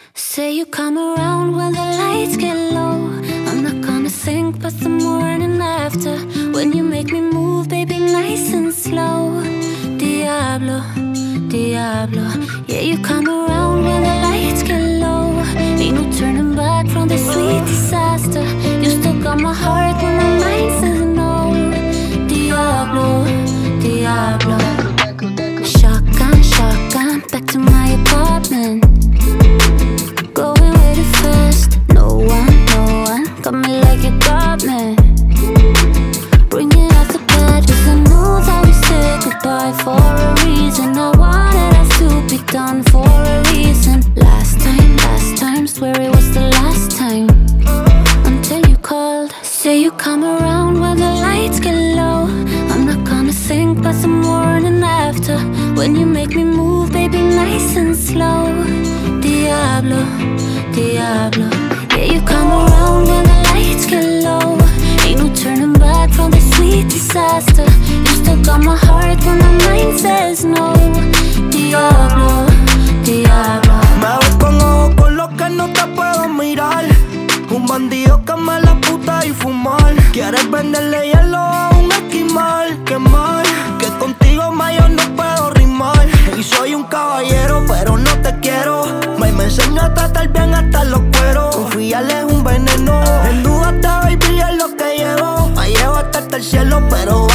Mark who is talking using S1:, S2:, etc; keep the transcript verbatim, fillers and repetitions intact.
S1: Say you come around when the lights get low. I'm not gonna think but the morning after, when you make me move, baby, nice and slow. Diablo, Diablo. Yeah, you come around when the lights get low. Ain't no turning back from the sweet disaster. You still got my heart when my mind says no. Diablo, Diablo. Shotgun, shotgun, back to my apartment. Going way too fast. No one, no one got me like you got me. Bring it out the bed, 'cause I knew that we said goodbye for a reason. I wanted us to be done for a reason. Last time, last time, swear it was the last time. Until you called. Say you come around when the lights get low. I'm not gonna think but the morning after, when you make me move, baby, nice and slow. Diablo, Diablo. Yeah, you come around when the lights get low. Ain't no turning back from the sweet disaster. You still got my heart when my mind says no. Diablo, Diablo.
S2: Me ves con ojos con los que no te puedo mirar. Un bandido que me la puta y fumar. Quieres venderle hielo a un esquimal. Qué mal, que contigo más yo no puedo rimar. Y soy un caballero, pero no te quiero. Me, me enseño a tratar bien hasta los cueros. Confiarle es un veneno. En duda te baby es lo que llevo. Me llevo hasta el cielo, pero